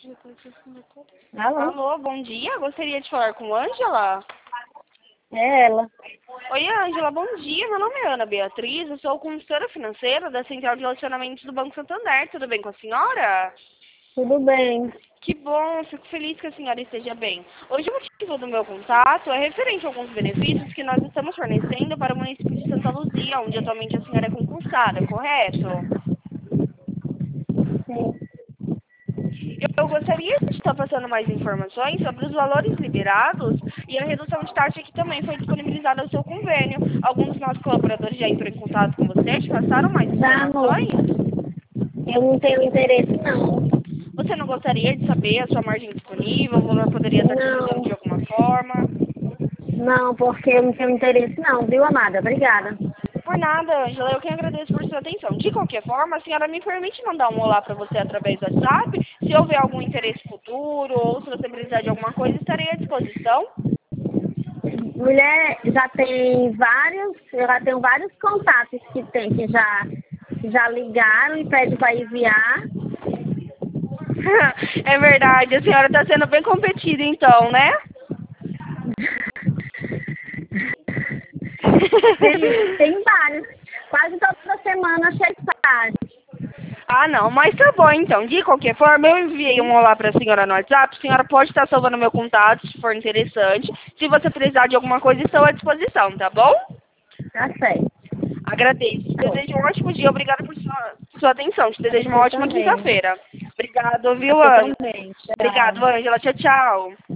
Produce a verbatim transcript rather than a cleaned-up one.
Alô? Alô, bom dia. Gostaria de falar com Ângela. É ela. Oi, Ângela, bom dia. Meu nome é Ana Beatriz, eu sou consultora financeira da Central de Relacionamentos do Banco Santander. Tudo bem com a senhora? Tudo bem. Que bom, fico feliz que a senhora esteja bem. Hoje o motivo do meu contato é referente a alguns benefícios que nós estamos fornecendo para o município de Santa Luzia, onde atualmente a senhora é concursada, correto? Sim. Eu gostaria de estar passando mais informações sobre os valores liberados e a redução de taxa que também foi disponibilizada ao seu convênio. Alguns dos nossos colaboradores já entrou em contato com você, te passaram mais Já não. informações? Eu não tenho interesse, não. Você não gostaria de saber a sua margem disponível, o valor poderia estar te ajudando de Não. alguma forma? Não, porque eu não tenho interesse, não, viu, amada? Obrigada. Por nada, Ângela, eu que agradeço por sua atenção. De qualquer forma, a senhora me permite mandar um olá para você através do WhatsApp? Se houver algum interesse futuro ou se você precisar de alguma coisa, estarei à disposição. Mulher, já tem vários, eu já tenho vários contatos que tem, que já, já ligaram e pedem para enviar. É verdade, a senhora está sendo bem competida então, né? Tem, tem vários. Quase toda semana chega mensagem. Ah, não, mas tá bom então. De qualquer forma, eu enviei um olá para a senhora no WhatsApp. A senhora pode estar salvando meu contato, se for interessante. Se você precisar de alguma coisa, estou à disposição, tá bom? Tá certo. Agradeço. Te Tá bom. desejo um ótimo dia. Obrigada por sua, sua atenção. Te desejo uma Você ótima também. quinta-feira. Obrigado, viu, Você Ângela? também. Tchau. Obrigado, Ângela. Tchau, tchau.